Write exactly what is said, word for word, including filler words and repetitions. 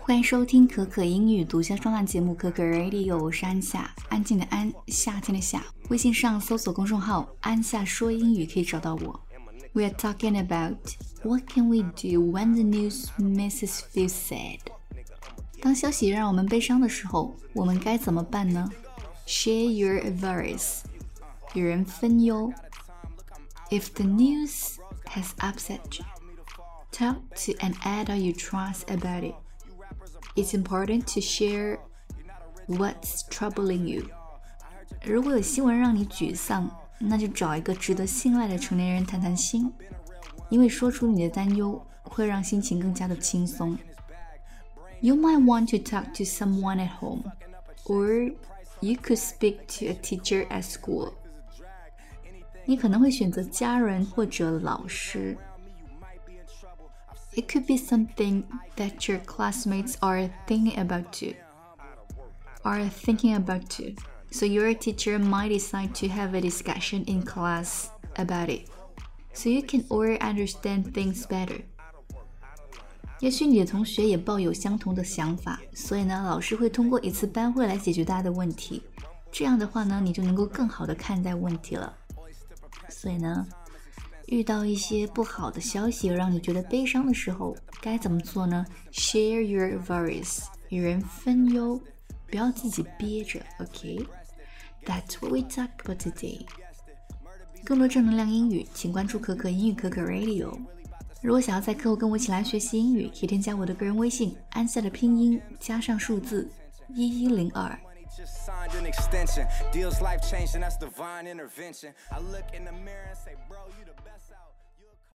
欢迎收听可可英语独家专栏节目可可 Radio， 我是安夏，安静的安，夏天的夏。微信上搜索公众号安夏说英语可以找到我。We are talking about what can we do when the news makes us feel sad. 当消息让我们悲伤的时候，我们该怎么办呢？ Share your advice. 与人分忧。If the news has upset you, talk to an adult you trust about it. It's important to share what's troubling you. 如果有新闻让你沮丧，那就找一个值得信赖的成年人谈谈心，因为说出你的担忧会让心情更加的轻松。You might want to talk to someone at home, or you could speak to a teacher at school. 你可能会选择家人或者老师。It could be something that your classmates are thinking about too. Are thinking about too. So your teacher might decide to have a discussion in class about it. So you can all understand things better. 也许你的同学也抱有相同的想法，所以呢，老师会通过一次班会来解决大家的问题。这样的话呢，你就能够更好的看待问题了。所以呢，遇到一些不好的消息让你觉得悲伤的时候，该怎么做呢？ Share your worries. 与人分忧，不要自己憋着 OK? That's what we talk about today. 更多正能量英语请关注可可英语可可 Radio。 如果想要在课后跟我一起来学习英语，可以添加我的个人微信安夏的拼音加上数字一一零二。 Just signed an extension. Deals life changing, that's divine intervention. I look in the mirror and say, bro, you the best.